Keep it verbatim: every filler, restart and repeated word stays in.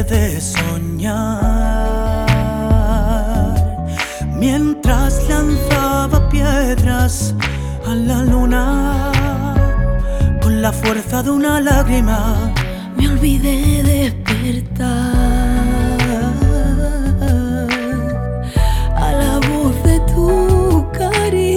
de soñar mientras lanzaba piedras a la luna con la fuerza de una lágrima. Me olvidé de